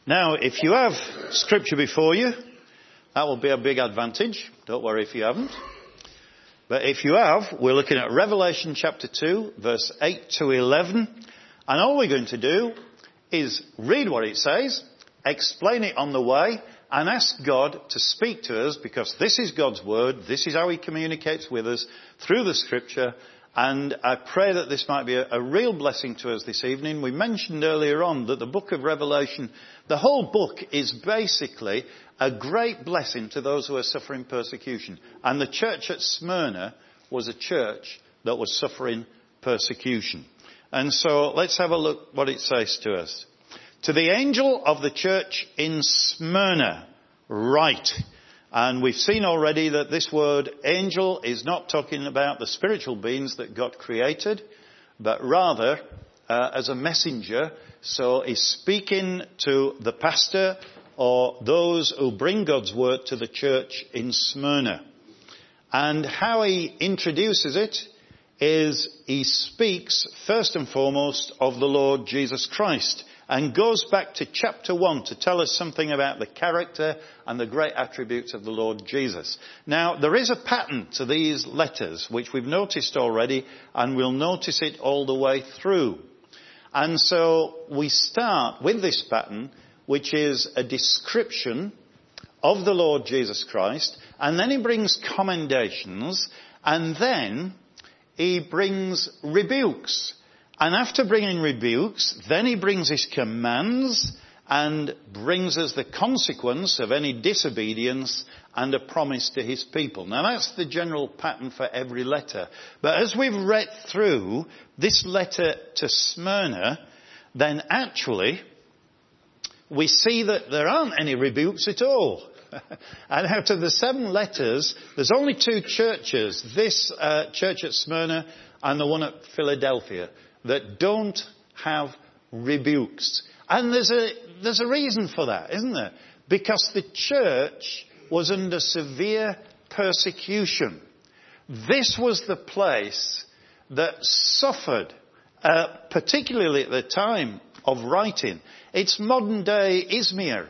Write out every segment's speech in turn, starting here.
Now, if you have scripture before you, that will be a big advantage. Don't worry if you haven't. But if you have, we're looking at Revelation chapter 2, verse 8 to 11. And all we're going to do is read what it says, explain it on the way, and ask God to speak to us, because this is God's word. This is how he communicates with us through the scripture. And I pray that this might be a real blessing to us this evening. We mentioned earlier on that the book of Revelation, the whole book is basically a great blessing to those who are suffering persecution. And the church at Smyrna was a church that was suffering persecution. And so let's have a look what it says to us. To the angel of the church in Smyrna, write. And we've seen already that this word angel is not talking about the spiritual beings that God created, but rather as a messenger. So he's speaking to the pastor or those who bring God's word to the church in Smyrna. And how he introduces it is he speaks first and foremost of the Lord Jesus Christ, and goes back to chapter 1 to tell us something about the character and the great attributes of the Lord Jesus. Now, there is a pattern to these letters, which we've noticed already, and we'll notice it all the way through. And so we start with this pattern, which is a description of the Lord Jesus Christ, and then he brings commendations, and then he brings rebukes. And after bringing rebukes, then he brings his commands and brings us the consequence of any disobedience and a promise to his people. Now that's the general pattern for every letter. But as we've read through this letter to Smyrna, then actually we see that there aren't any rebukes at all. And out of the 7 letters, there's only 2 churches, this church at Smyrna and the one at Philadelphia, that don't have rebukes. And there's a reason for that, isn't there? Because the church was under severe persecution. This was the place that suffered, particularly at the time of writing. It's modern day Izmir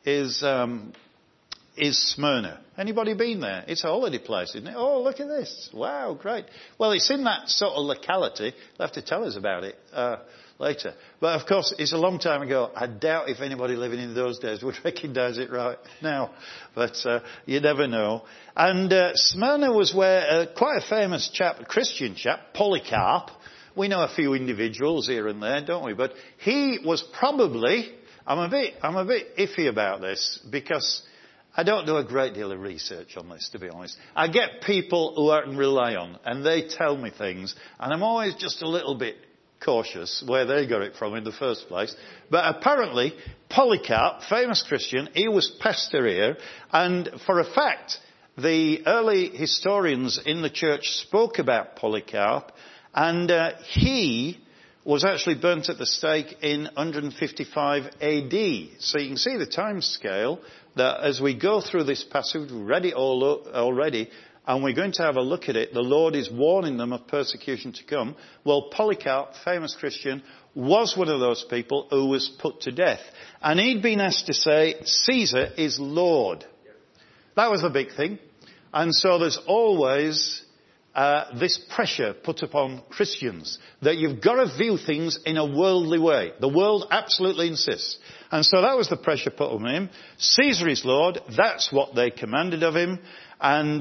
is Smyrna. Anybody been there? It's a holiday place, isn't it? Oh, look at this. Wow, great. Well, it's in that sort of locality. They'll have to tell us about it later. But of course, it's a long time ago. I doubt if anybody living in those days would recognise it right now. But you never know. And Smyrna was where quite a famous chap, a Christian chap, Polycarp. We know a few individuals here and there, don't we? But he was probably, I'm a bit iffy about this, because I don't do a great deal of research on this, to be honest. I get people who I can rely on, and they tell me things, and I'm always just a little bit cautious where they got it from in the first place. But apparently, Polycarp, famous Christian, he was pastor here, and for a fact, the early historians in the church spoke about Polycarp, and he was actually burnt at the stake in 155 AD. So you can see the time scale that as we go through this passage, we've read it all already, and we're going to have a look at it. The Lord is warning them of persecution to come. Well, Polycarp, famous Christian, was one of those people who was put to death. And he'd been asked to say, Caesar is Lord. That was a big thing. And so there's always this pressure put upon Christians that you've got to view things in a worldly way. The world absolutely insists. And so that was the pressure put on him. Caesar is Lord. That's what they commanded of him. And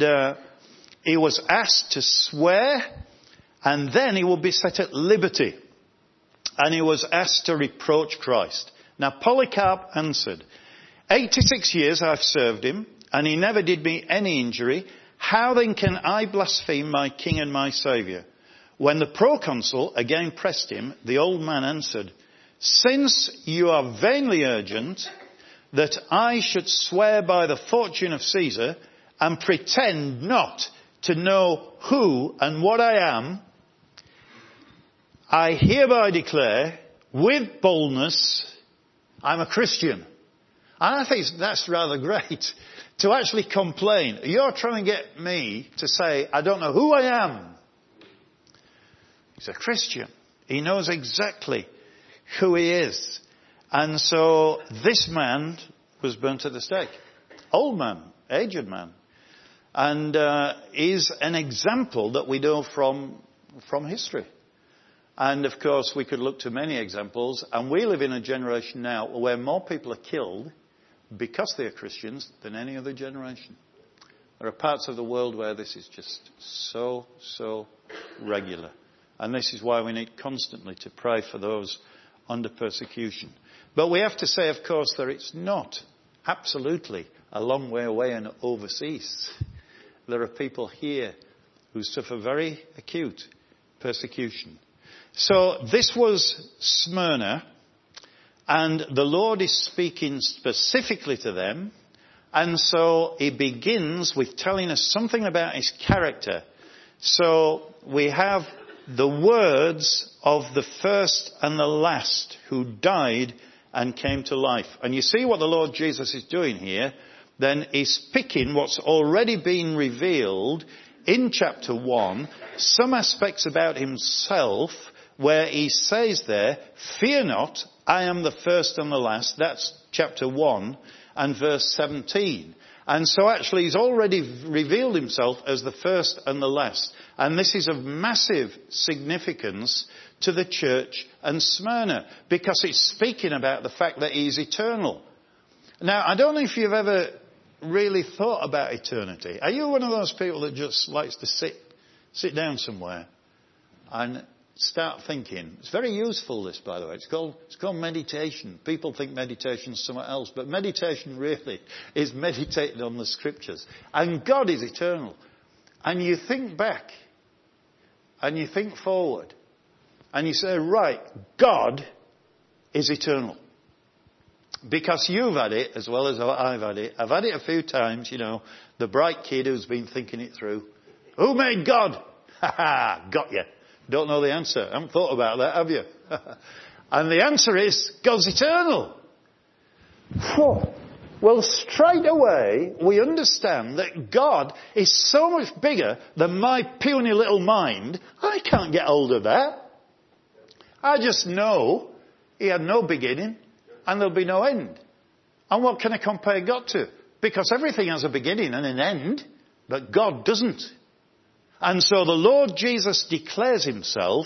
he was asked to swear, and then he would be set at liberty. And he was asked to reproach Christ. Now Polycarp answered, 86 years I've served him, and he never did me any injury. How then can I blaspheme my king and my saviour? When the proconsul again pressed him, the old man answered, since you are vainly urgent that I should swear by the fortune of Caesar and pretend not to know who and what I am, I hereby declare with boldness I'm a Christian. And I think that's rather great. To actually complain. You're trying to get me to say, I don't know who I am. He's a Christian. He knows exactly who he is. And so this man was burnt at the stake. Old man, aged man. And is an example that we know from history. And of course we could look to many examples. And we live in a generation now where more people are killed because they are Christians than any other generation. There are parts of the world where this is just so regular. And this is why we need constantly to pray for those under persecution. But we have to say, of course, that it's not absolutely a long way away and overseas. There are people here who suffer very acute persecution. So this was Smyrna, and the Lord is speaking specifically to them. And so he begins with telling us something about his character. So we have the words of the first and the last who died and came to life. And you see what the Lord Jesus is doing here. Then he's picking what's already been revealed in chapter 1, some aspects about himself, where he says there, fear not, I am the first and the last. That's chapter 1 and verse 17. And so actually he's already revealed himself as the first and the last. And this is of massive significance to the church and Smyrna, because it's speaking about the fact that he's eternal. Now, I don't know if you've ever really thought about eternity. Are you one of those people that just likes to sit down somewhere and start thinking? It's very useful, this, by the way. It's called meditation. People think meditation is something else, but meditation really is meditating on the scriptures. And God is eternal. And you think back and you think forward and you say, right, God is eternal. Because you've had it as well as I've had it. I've had it a few times, the bright kid who's been thinking it through. Who made God? Ha ha, got you. Don't know the answer. Haven't thought about that, have you? And the answer is, God's eternal. Well, straight away, we understand that God is so much bigger than my puny little mind. I can't get hold of that. I just know he had no beginning. And there'll be no end. And what can I compare God to? Because everything has a beginning and an end, but God doesn't. And so the Lord Jesus declares himself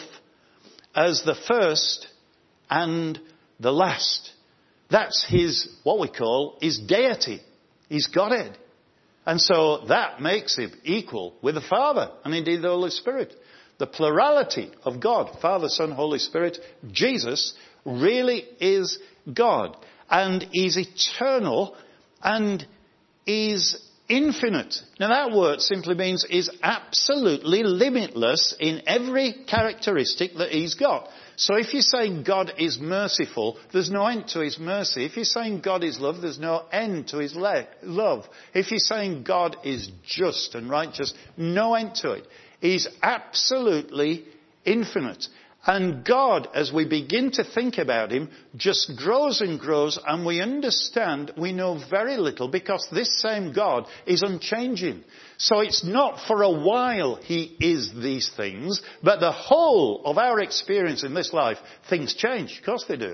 as the first and the last. That's what we call his deity, his Godhead. And so that makes him equal with the Father and indeed the Holy Spirit. The plurality of God, Father, Son, Holy Spirit, Jesus really is God. And he's eternal and he's infinite. Now that word simply means he's absolutely limitless in every characteristic that he's got. So if you're saying God is merciful, there's no end to his mercy. If you're saying God is love, there's no end to his love. If you're saying God is just and righteous, no end to it. He's absolutely infinite. And God, as we begin to think about him, just grows and grows, and we understand we know very little because this same God is unchanging. So it's not for a while he is these things, but the whole of our experience in this life, things change. Of course they do.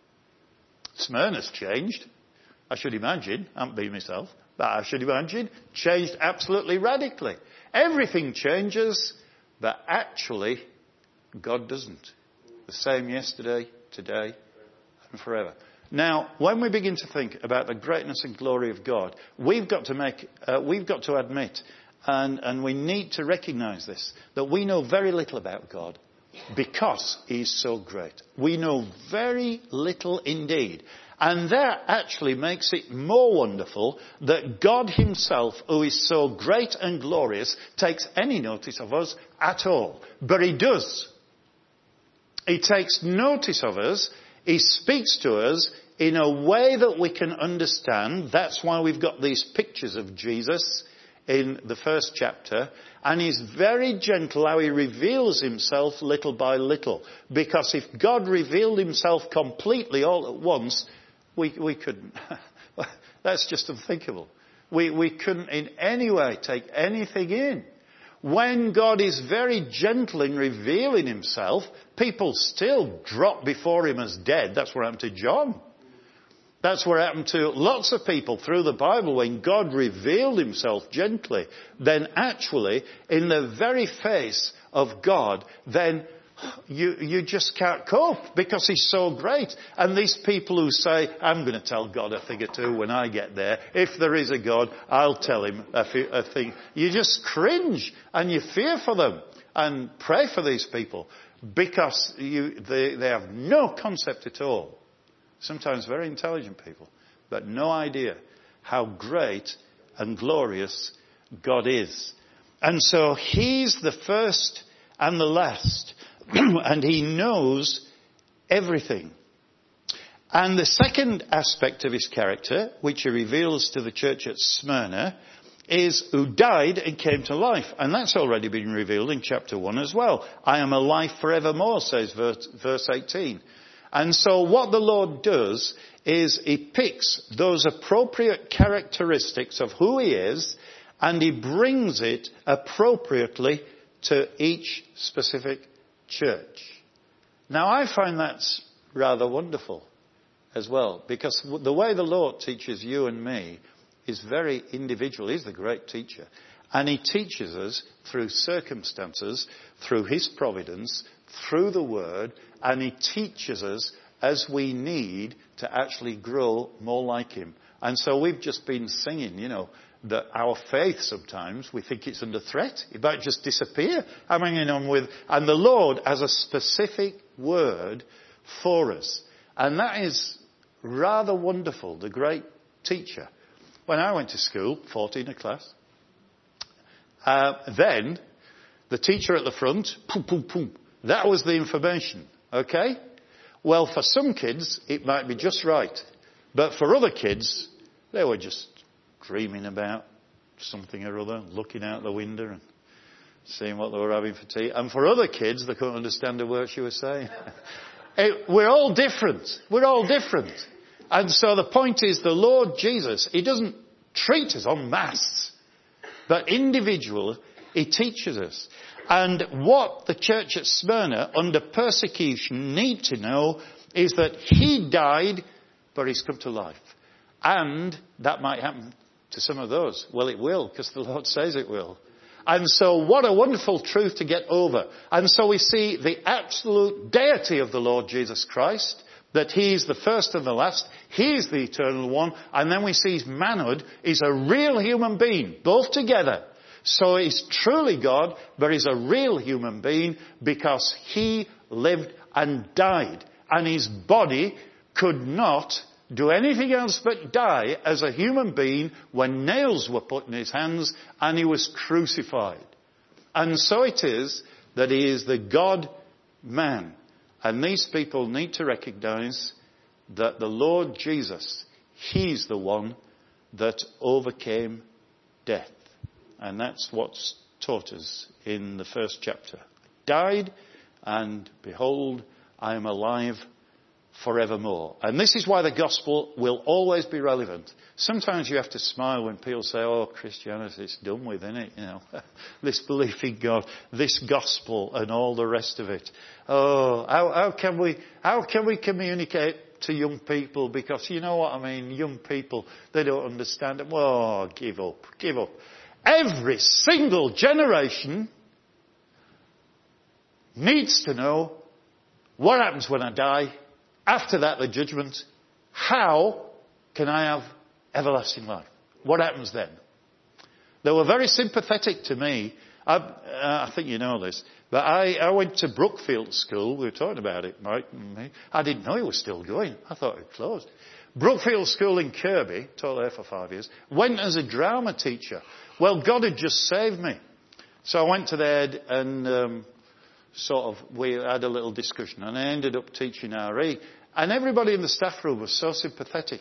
Smyrna's changed, I should imagine. I haven't been myself, but I should imagine. Changed absolutely radically. Everything changes, but actually God doesn't. The same yesterday, today, and forever. Now, when we begin to think about the greatness and glory of God, we've got to admit, and we need to recognise this, that we know very little about God because he's so great. We know very little indeed. And that actually makes it more wonderful that God himself, who is so great and glorious, takes any notice of us at all. But he does. He takes notice of us. He speaks to us in a way that we can understand. That's why we've got these pictures of Jesus in the first chapter. And he's very gentle how he reveals himself little by little. Because if God revealed himself completely all at once, we couldn't. That's just unthinkable. We couldn't in any way take anything in. When God is very gentle in revealing himself, people still drop before him as dead. That's what happened to John. That's what happened to lots of people through the Bible. When God revealed himself gently, then actually in the very face of God, then you just can't cope because he's so great. And these people who say, I'm going to tell God a thing or two when I get there. If there is a God, I'll tell him a thing. You just cringe and you fear for them and pray for these people because they have no concept at all. Sometimes very intelligent people, but no idea how great and glorious God is. And so he's the first and the last, and he knows everything. And the second aspect of his character, which he reveals to the church at Smyrna, is who died and came to life. And that's already been revealed in chapter 1 as well. I am alive forevermore, says verse 18. And so what the Lord does is he picks those appropriate characteristics of who he is and he brings it appropriately to each specific church. Now I find that's rather wonderful as well, because the way the Lord teaches you and me is very individual. He's the great teacher. And he teaches us through circumstances, through his providence, through the word, and he teaches us as we need to actually grow more like him. And so we've just been singing, that our faith sometimes, we think it's under threat. It might just disappear. I'm hanging on with, and the Lord has a specific word for us. And that is rather wonderful, the great teacher. When I went to school, 14 a class, then the teacher at the front, boom, boom, boom, that was the information, okay? Well, for some kids, it might be just right. But for other kids, they were just dreaming about something or other, looking out the window and seeing what they were having for tea. And for other kids, they couldn't understand a word she was saying. We're all different. We're all different. And so the point is, the Lord Jesus, he doesn't treat us en masse, but individual, he teaches us. And what the church at Smyrna, under persecution, need to know is that he died, but he's come to life. And that might happen to some of those. Well, it will, because the Lord says it will. And so what a wonderful truth to get over. And so we see the absolute deity of the Lord Jesus Christ, that he is the first and the last, he is the eternal one, and then we see his manhood is a real human being, both together. So he's truly God, but he's a real human being because he lived and died. And his body could not do anything else but die as a human being when nails were put in his hands and he was crucified. And so it is that he is the God-man. And these people need to recognize that the Lord Jesus, he's the one that overcame death. And that's what's taught us in the first chapter. Died, and behold, I am alive forevermore. And this is why the gospel will always be relevant. Sometimes you have to smile when people say, oh, Christianity, it's done with, isn't it? This belief in God, this gospel and all the rest of it. Oh, how can we communicate to young people? Because you know what I mean, young people, they don't understand it. Oh, give up. Every single generation needs to know what happens when I die. After that, the judgment. How can I have everlasting life? What happens then? They were very sympathetic to me. I think you know this. But I went to Brookfield School. We were talking about it, Mike and me. I didn't know it was still going. I thought it closed. Brookfield School in Kirby, taught there for 5 years, went as a drama teacher. Well, God had just saved me. So I went to the head and we had a little discussion, and I ended up teaching RE. And everybody in the staff room was so sympathetic.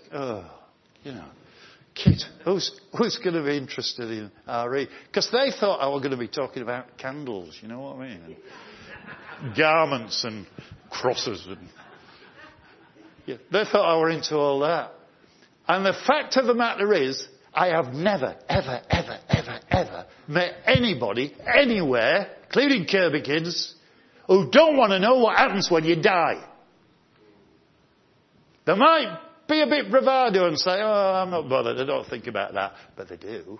Kid, who's going to be interested in RE? Because they thought I was going to be talking about candles, you know what I mean? And garments and crosses. They thought I were into all that. And the fact of the matter is, I have never, ever, ever, ever, ever met anybody, anywhere, including Kirby kids, who don't want to know what happens when you die. There might be a bit bravado and say, oh, I'm not bothered, I don't think about that. But they do.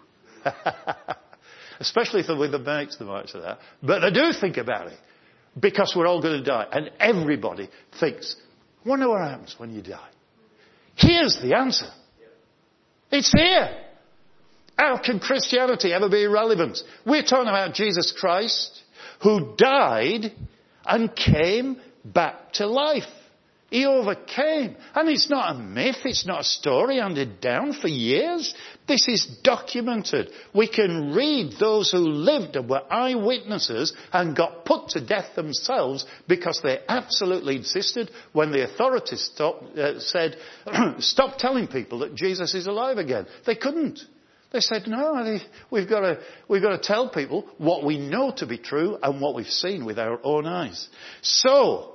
Especially if they're with the mates, they might say that. But they do think about it. Because we're all going to die. And everybody thinks, wonder what happens when you die. Here's the answer. It's here. How can Christianity ever be irrelevant? We're talking about Jesus Christ, who died and came back to life. He overcame. And it's not a myth. It's not a story handed down for years. This is documented. We can read those who lived and were eyewitnesses and got put to death themselves because they absolutely insisted when the authorities said, stop telling people that Jesus is alive again. They couldn't. They said, no, we've got to tell people what we know to be true and what we've seen with our own eyes. So,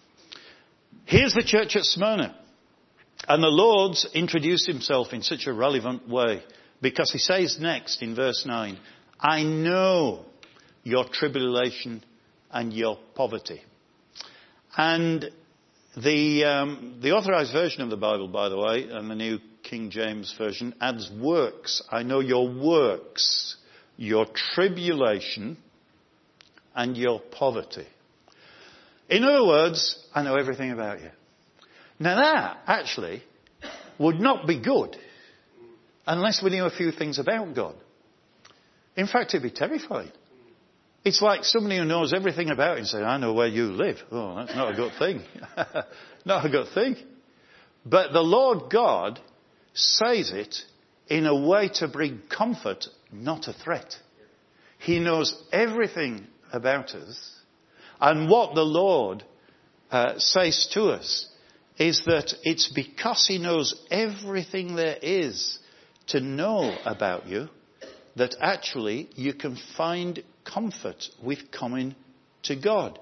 here's the church at Smyrna. And the Lord's introduced himself in such a relevant way. Because he says next in verse 9, I know your tribulation and your poverty. And the Authorized Version of the Bible, by the way, and the New King James Version, adds works. I know your works, your tribulation and your poverty. In other words, I know everything about you. Now that, actually, would not be good unless we knew a few things about God. In fact, it'd be terrifying. It's like somebody who knows everything about you saying, I know where you live. Oh, that's not a good thing. Not a good thing. But the Lord God says it in a way to bring comfort, not a threat. He knows everything about us. And what the Lord says to us is that it's because he knows everything there is to know about you that actually you can find comfort with coming to God.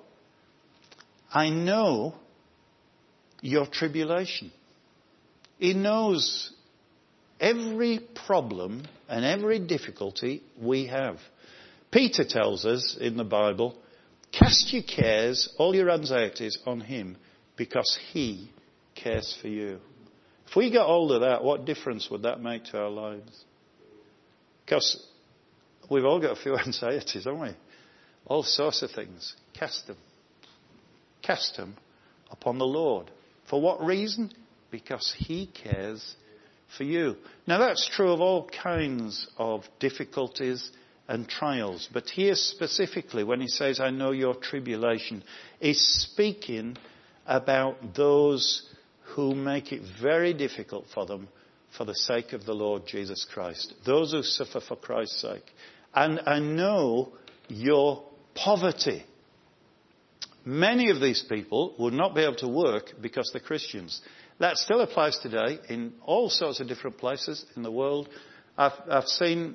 I know your tribulation. He knows every problem and every difficulty we have. Peter tells us in the Bible, cast your cares, all your anxieties on him because he cares for you. If we got hold of that, what difference would that make to our lives? Because we've all got a few anxieties, haven't we? All sorts of things. Cast them. Cast them upon the Lord. For what reason? Because he cares for you. Now that's true of all kinds of difficulties and trials. But here specifically, when he says, I know your tribulation, he's speaking about those who make it very difficult for them for the sake of the Lord Jesus Christ. Those who suffer for Christ's sake. And I know your poverty. Many of these people would not be able to work because they're Christians. That still applies today in all sorts of different places in the world. I've seen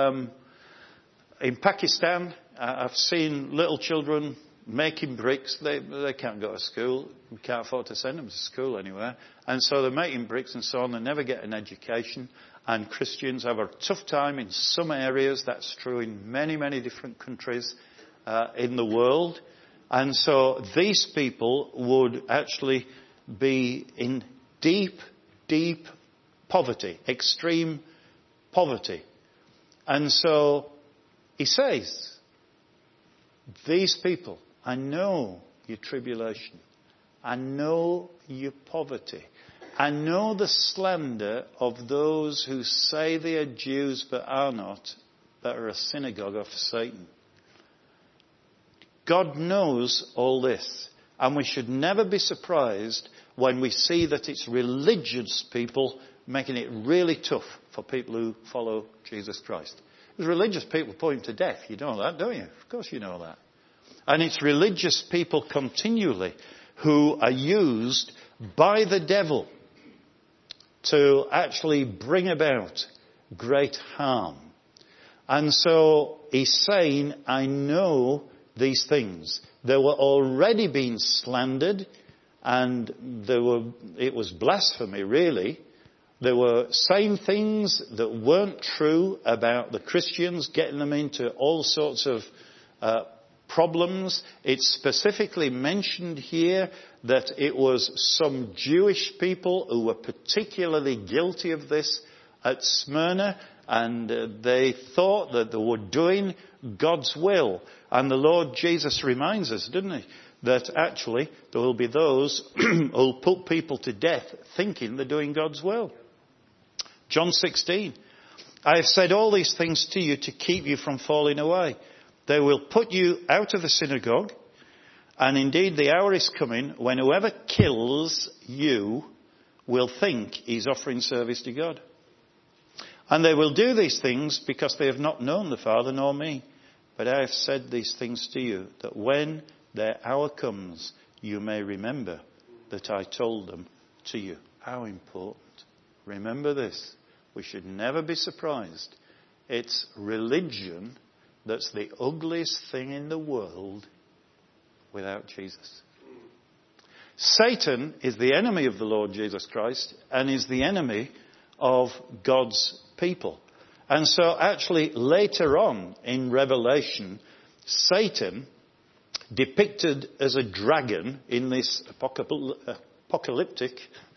in Pakistan, I've seen little children making bricks. They can't go to school. We can't afford to send them to school anywhere. And so they're making bricks and so on. They never get an education. And Christians have a tough time in some areas. That's true in many, many different countries in the world. And so these people would actually be in deep, deep poverty, extreme poverty. And so he says, these people, I know your tribulation. I know your poverty. I know the slander of those who say they are Jews but are not, but are a synagogue of Satan. God knows all this. And we should never be surprised when we see that it's religious people making it really tough for people who follow Jesus Christ. There's religious people put him to death. You know that, don't you? Of course you know that. And it's religious people continually who are used by the devil to actually bring about great harm. And so he's saying, I know these things. They were already being slandered, and it was blasphemy, really. They were saying things that weren't true about the Christians, getting them into all sorts of problems. It's specifically mentioned here that it was some Jewish people who were particularly guilty of this at Smyrna, and they thought that they were doing God's will. And the Lord Jesus reminds us, didn't he, that actually there will be those who'll put people to death thinking they're doing God's will. John 16, I have said all these things to you to keep you from falling away. They will put you out of the synagogue, and indeed the hour is coming when whoever kills you will think he's offering service to God. And they will do these things because they have not known the Father nor me. But I have said these things to you, that when their hour comes, you may remember that I told them to you. How important. Remember this. We should never be surprised. It's religion that's the ugliest thing in the world without Jesus. Satan is the enemy of the Lord Jesus Christ and is the enemy of God's people. And so actually later on in Revelation, Satan, depicted as a dragon in this apocalyptic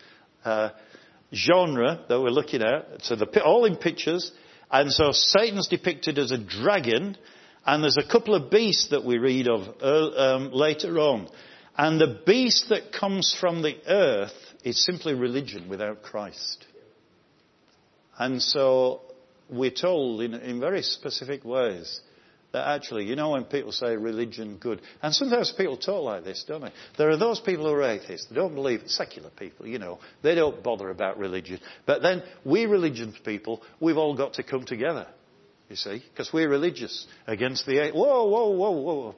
genre that we're looking at, so all in pictures, and so Satan's depicted as a dragon, and there's a couple of beasts that we read of later on. And the beast that comes from the earth is simply religion without Christ. And so we're told in very specific ways that actually, you know, when people say religion good, and sometimes people talk like this, don't they? There are those people who are atheists, they don't believe, secular people, you know, they don't bother about religion. But then we religious people, we've all got to come together, you see, because we're religious against the atheists. Whoa.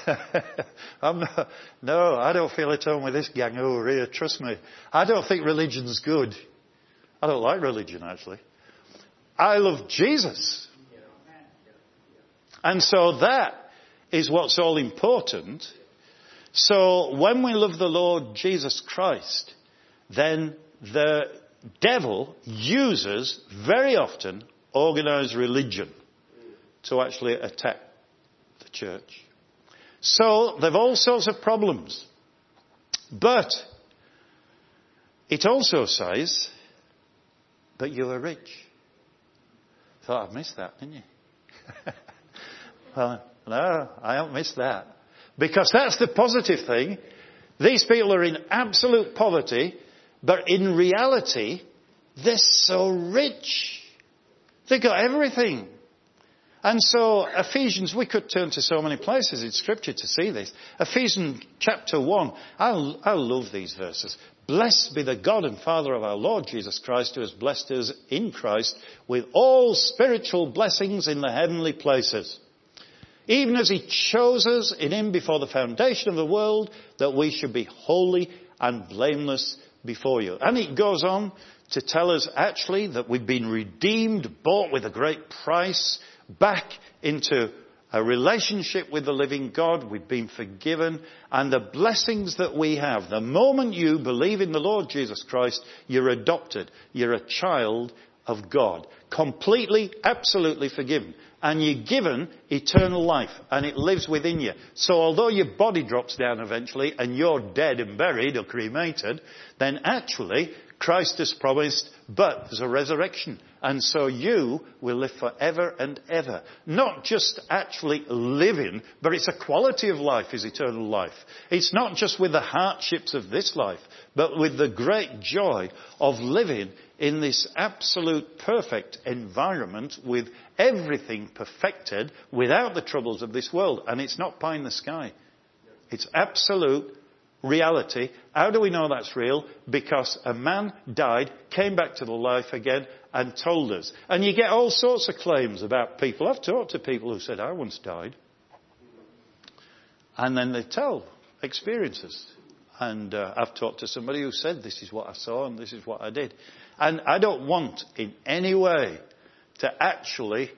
No, I don't feel at home with this gang over here, trust me. I don't think religion's good. I don't like religion, actually. I love Jesus. And so that is what's all important. So when we love the Lord Jesus Christ, then the devil uses very often organized religion to actually attack the church. So they've all sorts of problems. But it also says, but you are rich. Thought I'd missed that, didn't you? Well, no, I haven't missed that. Because that's the positive thing. These people are in absolute poverty, but in reality, they're so rich. They've got everything. And so Ephesians, we could turn to so many places in Scripture to see this. Ephesians chapter 1, I love these verses. Blessed be the God and Father of our Lord Jesus Christ, who has blessed us in Christ with all spiritual blessings in the heavenly places. Even as he chose us in him before the foundation of the world, that we should be holy and blameless before you. And it goes on to tell us actually that we've been redeemed, bought with a great price, back into a relationship with the living God. We've been forgiven, and the blessings that we have. The moment you believe in the Lord Jesus Christ, you're adopted. You're a child of God. Completely, absolutely forgiven. And you're given eternal life, and it lives within you. So although your body drops down eventually and you're dead and buried or cremated, then actually Christ has promised, but there's a resurrection. And so you will live forever and ever. Not just actually living, but it's a quality of life is eternal life. It's not just with the hardships of this life, but with the great joy of living in this absolute perfect environment with everything perfected without the troubles of this world. And it's not pie in the sky. It's absolute reality. How do we know that's real? Because a man died, came back to the life again and told us. And you get all sorts of claims about people. I've talked to people who said, I once died. And then they tell experiences. And I've talked to somebody who said, this is what I saw and this is what I did. And I don't want in any way to actually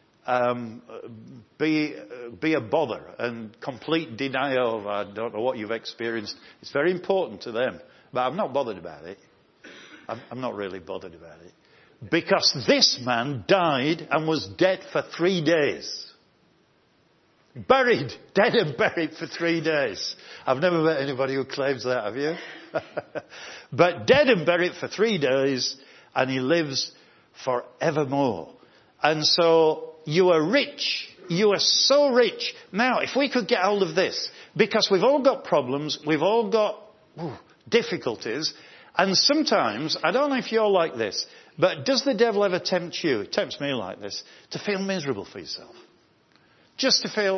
be a bother and complete denial of, I don't know what you've experienced. It's very important to them. But I'm not bothered about it. I'm not really bothered about it. Because this man died and was dead for 3 days. Buried, dead and buried for 3 days. I've never met anybody who claims that, have you? But dead and buried for 3 days, and he lives forevermore. And so you are rich. You are so rich. Now, if we could get hold of this, because we've all got problems, we've all got difficulties, and sometimes, I don't know if you're like this, but does the devil ever tempt you? It tempts me like this, to feel miserable for yourself. Just to feel,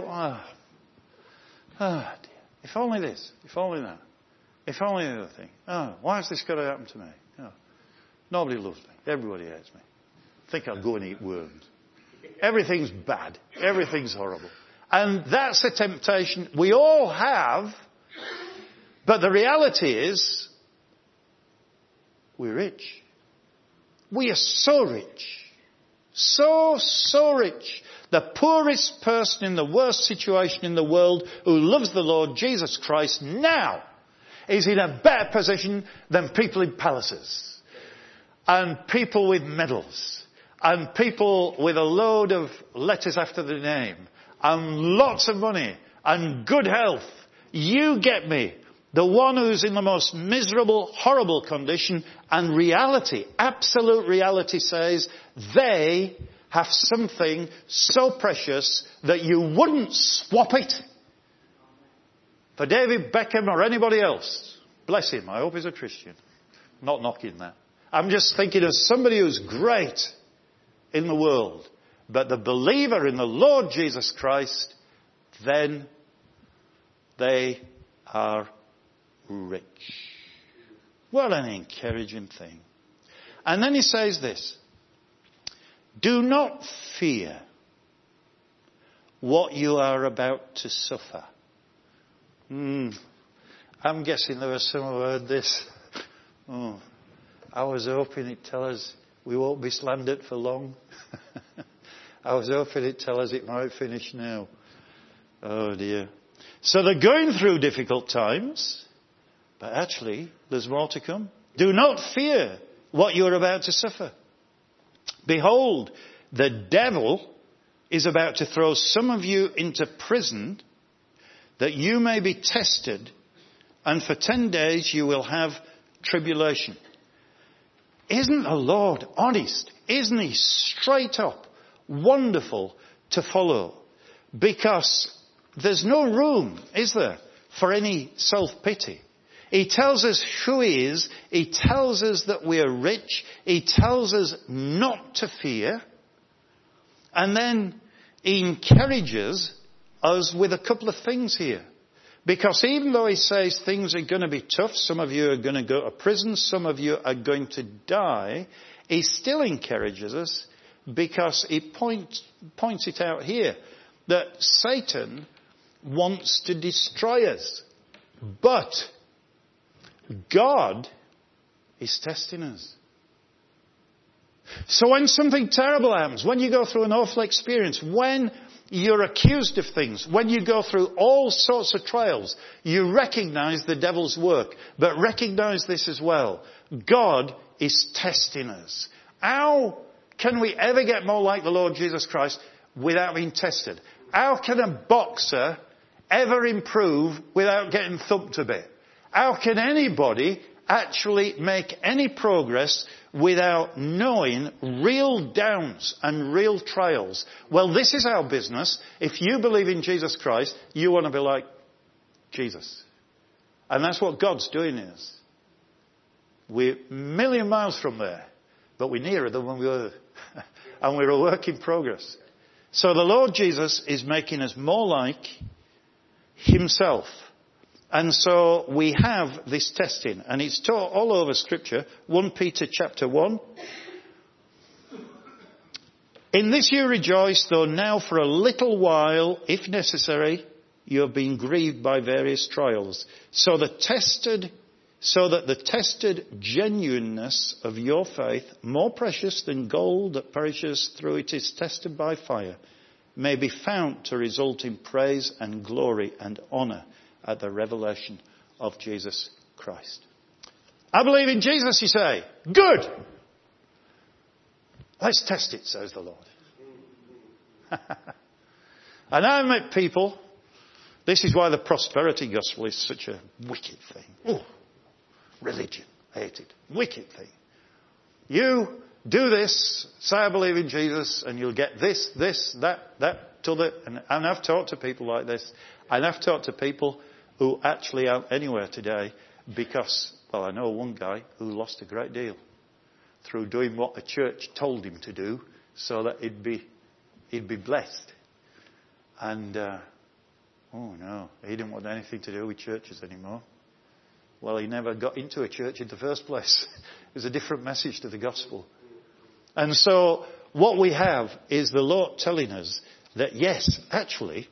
dear, if only this, if only that, if only the other thing. Why has this got to happen to me? Nobody loves me. Everybody hates me. I think I'll go and eat worms. Everything's bad. Everything's horrible. And that's a temptation we all have. But the reality is, we're rich. We are so rich. So rich. The poorest person in the worst situation in the world who loves the Lord Jesus Christ now is in a better position than people in palaces and people with medals and people with a load of letters after their name and lots of money and good health. You get me. The one who's in the most miserable, horrible condition, and reality, absolute reality says they have something so precious that you wouldn't swap it for David Beckham or anybody else. Bless him. I hope he's a Christian. I'm not knocking that. I'm just thinking of somebody who's great in the world. But the believer in the Lord Jesus Christ, then they are rich. What an encouraging thing. And then he says this. Do not fear what you are about to suffer. I'm guessing there were some who heard this. I was hoping it'd tell us we won't be slandered for long. I was hoping it'd tell us it might finish now. Oh dear. So they're going through difficult times, but actually there's more to come. Do not fear what you're about to suffer. Behold, the devil is about to throw some of you into prison that you may be tested, and for 10 days you will have tribulation. Isn't the Lord honest? Isn't he straight up wonderful to follow? Because there's no room, is there, for any self-pity. He tells us who he is. He tells us that we are rich. He tells us not to fear. And then he encourages us with a couple of things here. Because even though he says things are going to be tough, some of you are going to go to prison, some of you are going to die, he still encourages us because he points it out here that Satan wants to destroy us. But God is testing us. So when something terrible happens, when you go through an awful experience, when you're accused of things, when you go through all sorts of trials, you recognize the devil's work. But recognize this as well. God is testing us. How can we ever get more like the Lord Jesus Christ without being tested? How can a boxer ever improve without getting thumped a bit? How can anybody actually make any progress without knowing real downs and real trials? Well, this is our business. If you believe in Jesus Christ, you want to be like Jesus. And that's what God's doing in us. We're a million miles from there, but we're nearer than when we were. And we're a work in progress. So the Lord Jesus is making us more like himself. And so we have this testing, and it's taught all over Scripture. 1 Peter chapter 1. In this you rejoice, though now for a little while, if necessary, you have been grieved by various trials, so that the tested genuineness of your faith, more precious than gold that perishes through it is tested by fire, may be found to result in praise and glory and honour at the revelation of Jesus Christ. I believe in Jesus, you say. Good. Let's test it, says the Lord. And I've met people, this is why the prosperity gospel is such a wicked thing. Oh, religion, hate it. Wicked thing. You do this, say I believe in Jesus, and you'll get this, that, t'other. And I've talked to people like this. And I've talked to people who actually aren't anywhere today because, well, I know one guy who lost a great deal through doing what the church told him to do so that he'd be blessed. And, oh no, he didn't want anything to do with churches anymore. Well, he never got into a church in the first place. It was a different message to the gospel. And so what we have is the Lord telling us that yes, actually,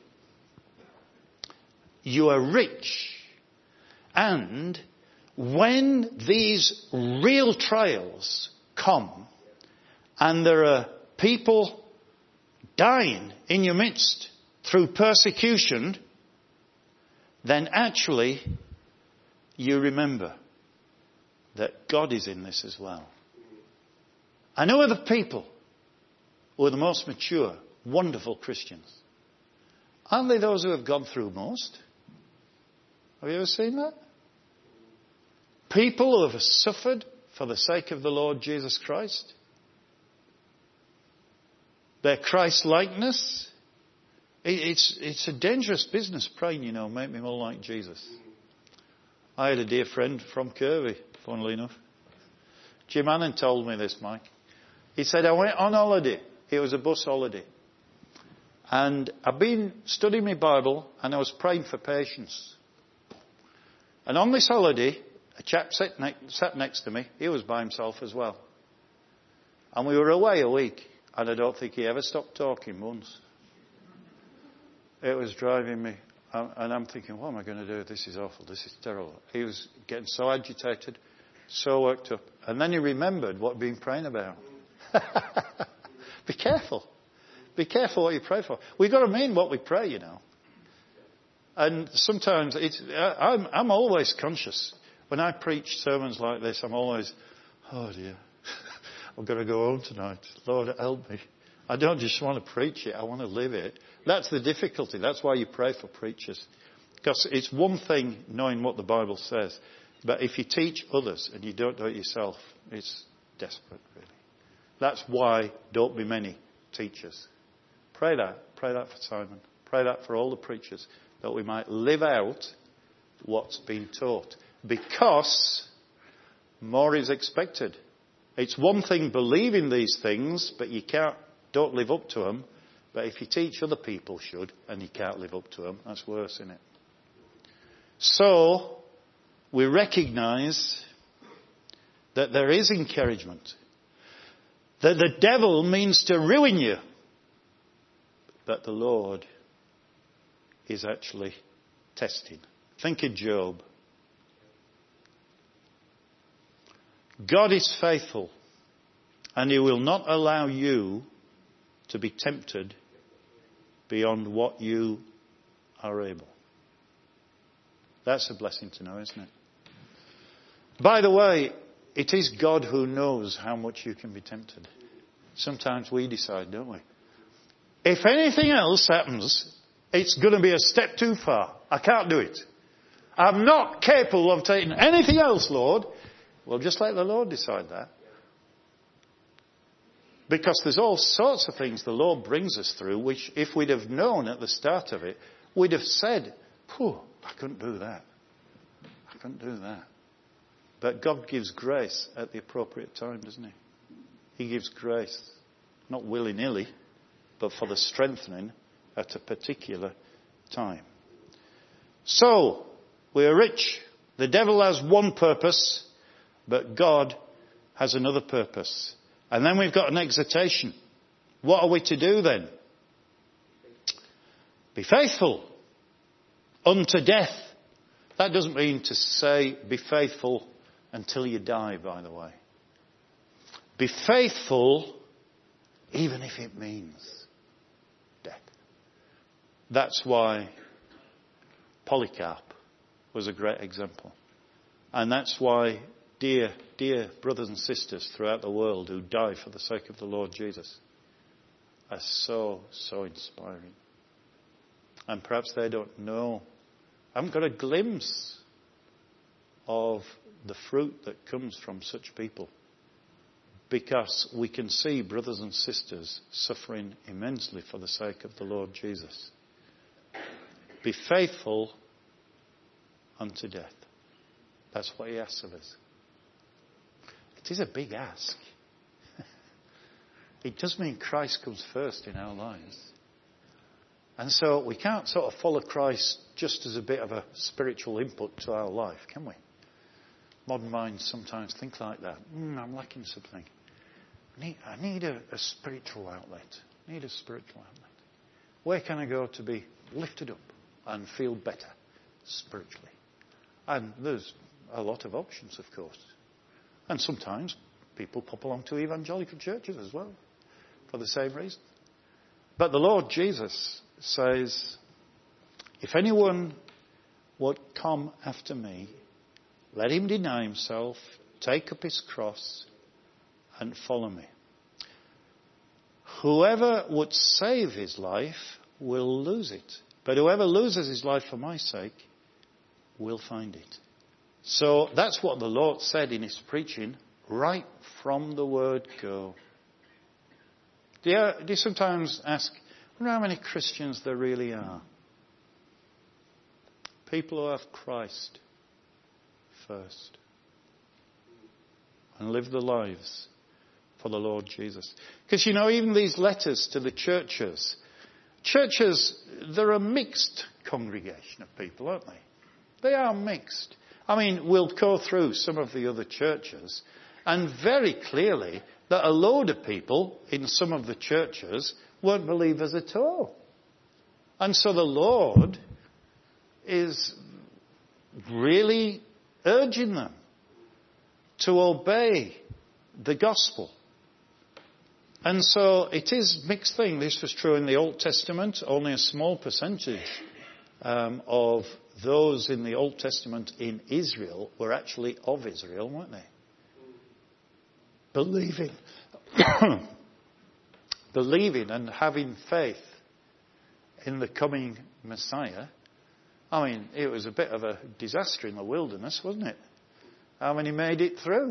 you are rich. And when these real trials come and there are people dying in your midst through persecution, then actually you remember that God is in this as well. I know other people who are the most mature, wonderful Christians. Aren't they those who have gone through most? Have you ever seen that? People who have suffered for the sake of the Lord Jesus Christ. Their Christ-likeness. It's a dangerous business praying, you know, make me more like Jesus. I had a dear friend from Kirby, funnily enough. Jim Annan told me this, Mike. He said, I went on holiday. It was a bus holiday. And I've been studying my Bible and I was praying for patience. And on this holiday, a chap sat next to me. He was by himself as well. And we were away a week. And I don't think he ever stopped talking once. It was driving me. And I'm thinking, what am I going to do? This is awful. This is terrible. He was getting so agitated, so worked up. And then he remembered what he'd been praying about. Be careful. Be careful what you pray for. We've got to mean what we pray, you know. And sometimes I'm always conscious. When I preach sermons like this, I'm always, oh dear, I've got to go home tonight. Lord, help me. I don't just want to preach it, I want to live it. That's the difficulty. That's why you pray for preachers. Because it's one thing knowing what the Bible says. But if you teach others and you don't do it yourself, it's desperate, really. That's why don't be many teachers. Pray that. Pray that for Simon. Pray that for all the preachers. That we might live out what's been taught. Because more is expected. It's one thing believing these things, but you don't live up to them. But if you teach other people should, and you can't live up to them, that's worse, isn't it? So, we recognise that there is encouragement. That the devil means to ruin you. But the Lord is actually testing. Think of Job. God is faithful, and He will not allow you to be tempted beyond what you are able. That's a blessing to know, isn't it? By the way, it is God who knows how much you can be tempted. Sometimes we decide, don't we? If anything else happens, it's going to be a step too far. I can't do it. I'm not capable of taking anything else, Lord. Well, just let the Lord decide that. Because there's all sorts of things the Lord brings us through, which if we'd have known at the start of it, we'd have said, I couldn't do that. I couldn't do that. But God gives grace at the appropriate time, doesn't He? He gives grace, not willy-nilly, but for the strengthening at a particular time. So, we are rich. The devil has one purpose, but God has another purpose. And then we've got an exhortation. What are we to do then? Be faithful unto death. That doesn't mean to say be faithful until you die, by the way. Be faithful even if it means death. That's why Polycarp was a great example. And that's why dear brothers and sisters throughout the world who die for the sake of the Lord Jesus are so inspiring. And perhaps they don't know. I haven't got a glimpse of the fruit that comes from such people. Because we can see brothers and sisters suffering immensely for the sake of the Lord Jesus. Be faithful unto death. That's what he asks of us. It is a big ask. It does mean Christ comes first in our lives. And so we can't sort of follow Christ just as a bit of a spiritual input to our life, can we? Modern minds sometimes think like that. I'm lacking something. I need a spiritual outlet. I need a spiritual outlet. Where can I go to be lifted up and feel better spiritually? And there's a lot of options, of course. And sometimes people pop along to evangelical churches as well for the same reason. But the Lord Jesus says, if anyone would come after me, let him deny himself, take up his cross, and follow me. Whoever would save his life will lose it. But whoever loses his life for my sake will find it. So that's what the Lord said in his preaching right from the word go. Do you sometimes ask, I wonder how many Christians there really are? People who have Christ first and live their lives for the Lord Jesus. Because even these letters to the churches, they're a mixed congregation of people, aren't they? They are mixed. We'll go through some of the other churches and very clearly that a load of people in some of the churches weren't believers at all. And so the Lord is really urging them to obey the gospel. And so it is a mixed thing. This was true in the Old Testament. Only a small percentage of those in the Old Testament in Israel were actually of Israel, weren't they? Believing and having faith in the coming Messiah. It was a bit of a disaster in the wilderness, wasn't it? How many made it through?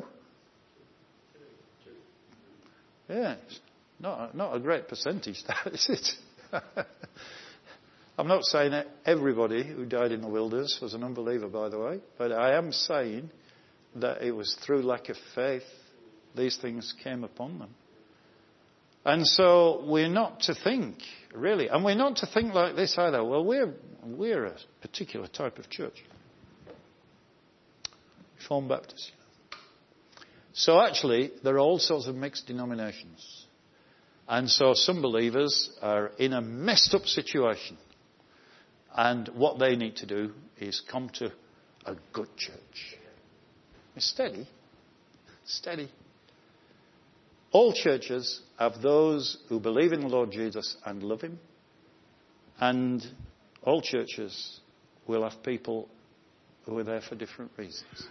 Yeah, it's not a great percentage, that, is it? I'm not saying that everybody who died in the wilderness was an unbeliever, by the way, but I am saying that it was through lack of faith these things came upon them. And so we're not to think, really, and we're not to think like this either. Well, we're a particular type of church. Reformed Baptist. So actually, there are all sorts of mixed denominations. And so some believers are in a messed up situation. And what they need to do is come to a good church. It's steady. Steady. All churches have those who believe in the Lord Jesus and love him. And all churches will have people who are there for different reasons.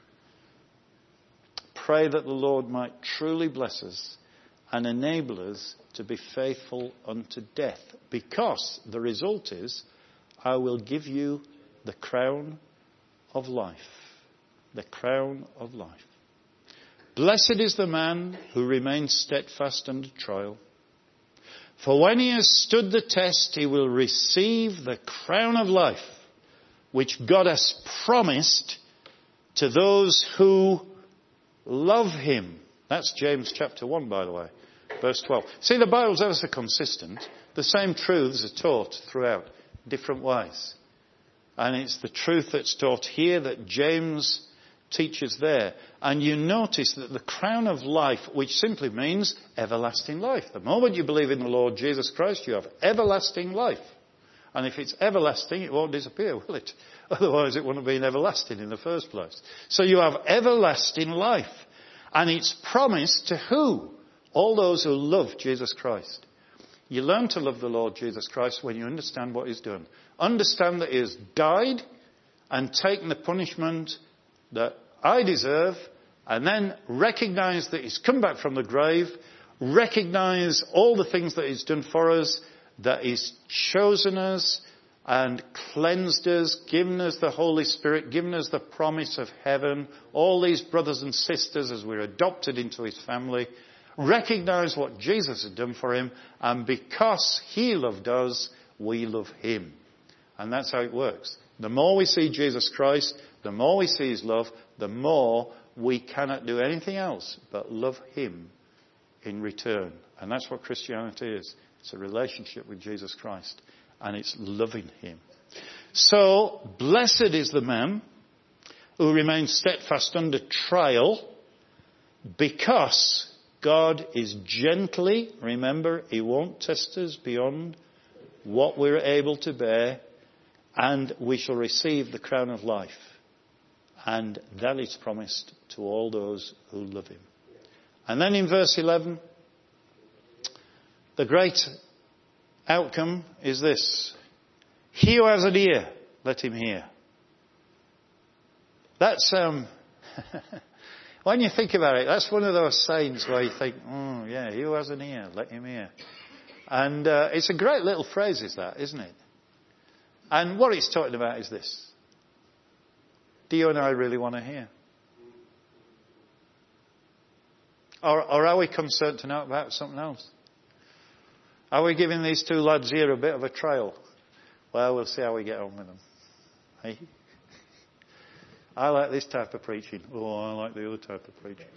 Pray that the Lord might truly bless us and enable us to be faithful unto death. Because the result is, I will give you the crown of life. The crown of life. Blessed is the man who remains steadfast under trial. For when he has stood the test, he will receive the crown of life, which God has promised to those who love him. That's James chapter 1, by the way, verse 12. See, the Bible's ever so consistent. The same truths are taught throughout, different ways. And it's the truth that's taught here that James teaches there. And you notice that the crown of life, which simply means everlasting life. The moment you believe in the Lord Jesus Christ, you have everlasting life. And if it's everlasting, it won't disappear, will it? Otherwise it wouldn't have been everlasting in the first place. So you have everlasting life. And it's promised to who? All those who love Jesus Christ. You learn to love the Lord Jesus Christ when you understand what he's done. Understand that he has died and taken the punishment that I deserve, and then recognise that he's come back from the grave, recognise all the things that he's done for us, that he's chosen us, and cleansed us, given us the Holy Spirit, given us the promise of heaven, all these brothers and sisters as we're adopted into his family, recognize what Jesus had done for him, and because he loved us, we love him. And that's how it works. The more we see Jesus Christ, the more we see his love, the more we cannot do anything else but love him in return. And that's what Christianity is. It's a relationship with Jesus Christ. And it's loving him. So, blessed is the man who remains steadfast under trial, because God is gently, remember, he won't test us beyond what we're able to bear, and we shall receive the crown of life. And that is promised to all those who love him. And then in verse 11, the great outcome is this: he who has an ear, let him hear. That's, when you think about it, that's one of those sayings where you think, oh yeah, he who has an ear, let him hear. And it's a great little phrase, is that, isn't it? And what it's talking about is this: do you and I really want to hear? Or are we concerned to know about something else? Are we giving these two lads here a bit of a trial? Well, we'll see how we get on with them. Hey? I like this type of preaching. Oh, I like the other type of preaching.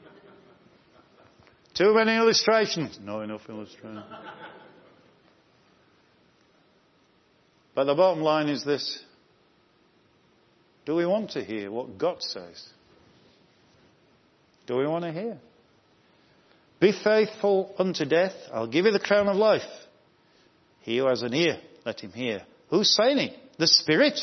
Too many illustrations. No, enough illustrations. But the bottom line is this: do we want to hear what God says? Do we want to hear? Be faithful unto death, I'll give you the crown of life. He who has an ear, let him hear. Who's saying it? The Spirit.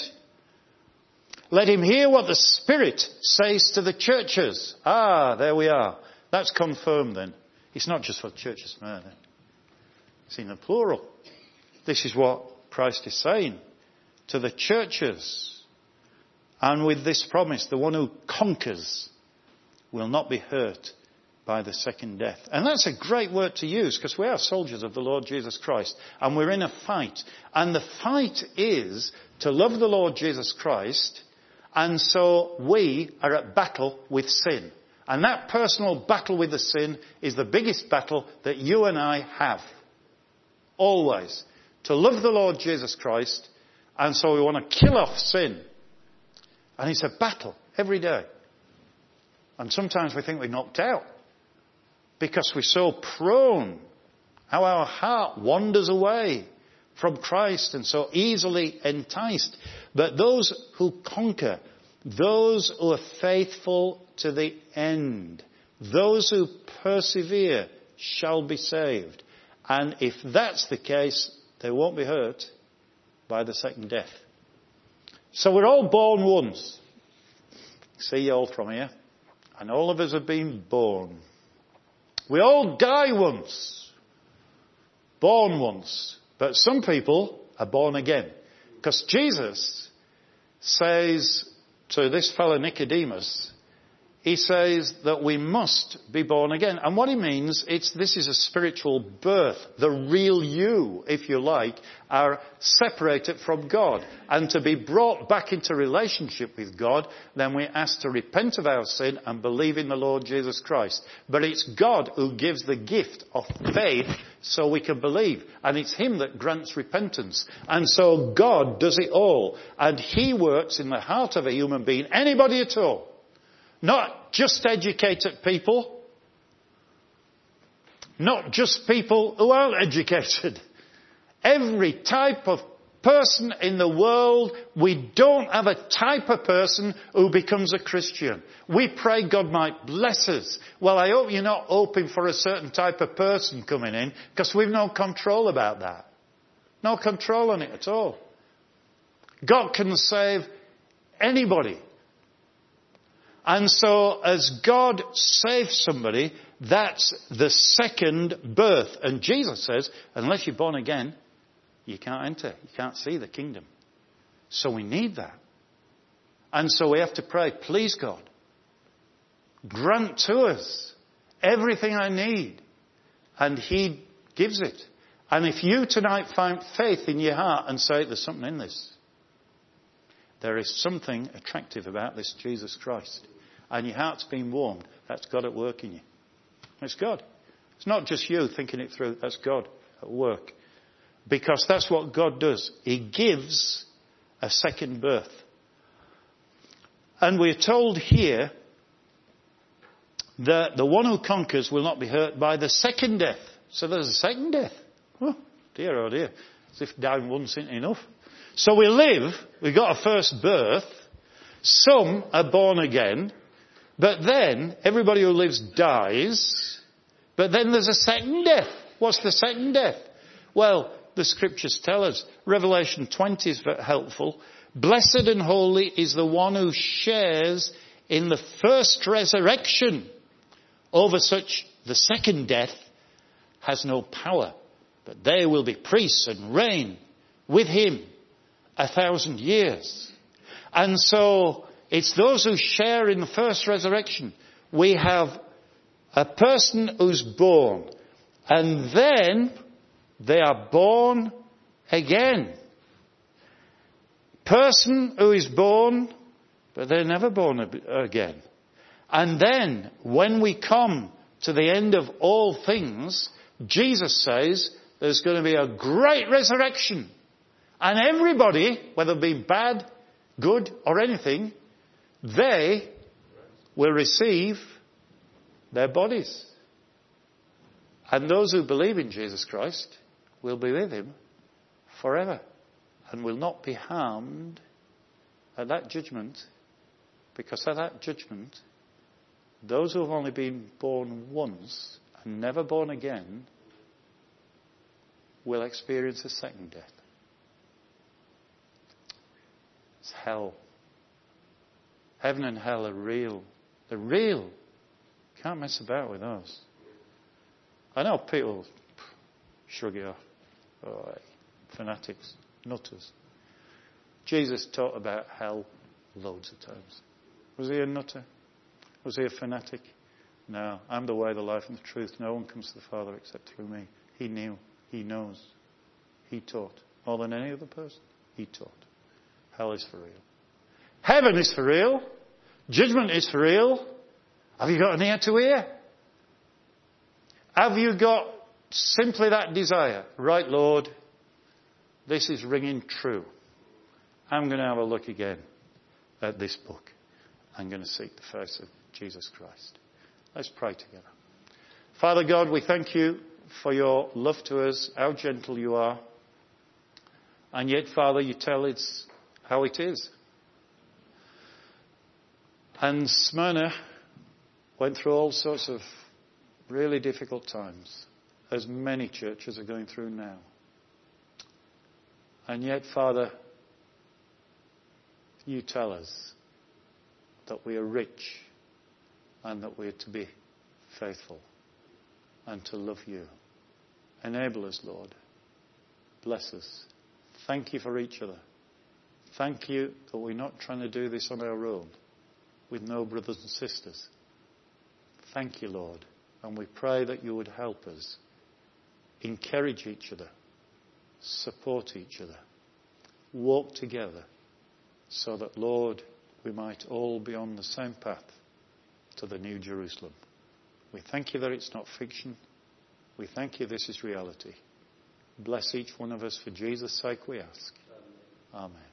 Let him hear what the Spirit says to the churches. Ah, there we are. That's confirmed then. It's not just for the Church of Smyrna. It's in the plural. This is what Christ is saying to the churches. And with this promise, the one who conquers will not be hurt by the second death. And that's a great word to use, because we are soldiers of the Lord Jesus Christ. And we're in a fight. And the fight is to love the Lord Jesus Christ. And so we are at battle with sin. And that personal battle with the sin is the biggest battle that you and I have. Always. To love the Lord Jesus Christ. And so we want to kill off sin. And it's a battle every day. And sometimes we think we're knocked out, because we're so prone, how our heart wanders away from Christ and so easily enticed. But those who conquer, those who are faithful to the end, those who persevere shall be saved. And if that's the case, they won't be hurt by the second death. So we're all born once. See you all from here. And all of us have been born. We all die once. Born once. But some people are born again. Because Jesus says to this fellow Nicodemus, he says that we must be born again. And what he means, this is a spiritual birth. The real you, if you like, are separated from God. And to be brought back into relationship with God, then we're asked to repent of our sin and believe in the Lord Jesus Christ. But it's God who gives the gift of faith so we can believe. And it's him that grants repentance. And so God does it all. And he works in the heart of a human being, anybody at all. Not just educated people. Not just people who aren't educated. Every type of person in the world. We don't have a type of person who becomes a Christian. We pray God might bless us. Well, I hope you're not hoping for a certain type of person coming in, because we've no control about that. No control on it at all. God can save anybody. And so as God saves somebody, that's the second birth. And Jesus says, unless you're born again, you can't enter. You can't see the kingdom. So we need that. And so we have to pray, please God, grant to us everything I need. And he gives it. And if you tonight find faith in your heart and say, there's something in this. There is something attractive about this Jesus Christ. And your heart's been warmed. That's God at work in you. It's God. It's not just you thinking it through. That's God at work. Because that's what God does. He gives a second birth. And we're told here that the one who conquers will not be hurt by the second death. So there's a second death. Oh dear. As if dying once isn't enough. So we live, we've got a first birth. Some are born again. But then everybody who lives dies. But then there's a second death. What's the second death? Well, the scriptures tell us. Revelation 20 is very helpful. Blessed and holy is the one who shares in the first resurrection. Over such, the second death has no power. But they will be priests and reign with him 1,000 years. And so it's those who share in the first resurrection. We have a person who's born. And then they are born again. Person who is born, but they're never born again. And then when we come to the end of all things, Jesus says there's going to be a great resurrection. And everybody, whether it be bad, good or anything, they will receive their bodies. And those who believe in Jesus Christ will be with him forever and will not be harmed at that judgment, because at that judgment, those who have only been born once and never born again will experience a second death. It's hell. Heaven and hell are real. They're real. Can't mess about with those. I know people shrug it off. Oh, fanatics, nutters. Jesus taught about hell loads of times. Was he a nutter? Was he a fanatic? No. I'm the way, the life and the truth. No one comes to the Father except through me. He knew. He knows. He taught. More than any other person. He taught. Hell is for real. Heaven is for real. Judgment is for real. Have you got an ear to hear? Have you got simply that desire? Right, Lord, this is ringing true. I'm going to have a look again at this book. I'm going to seek the face of Jesus Christ. Let's pray together. Father God, we thank you for your love to us, how gentle you are. And yet, Father, you tell it's how it is. And Smyrna went through all sorts of really difficult times, as many churches are going through now. And yet, Father, you tell us that we are rich and that we are to be faithful and to love you. Enable us, Lord. Bless us. Thank you for each other. Thank you that we're not trying to do this on our own with no brothers and sisters. Thank you, Lord. And we pray that you would help us encourage each other, support each other, walk together so that, Lord, we might all be on the same path to the New Jerusalem. We thank you that it's not fiction. We thank you this is reality. Bless each one of us for Jesus' sake, we ask. Amen.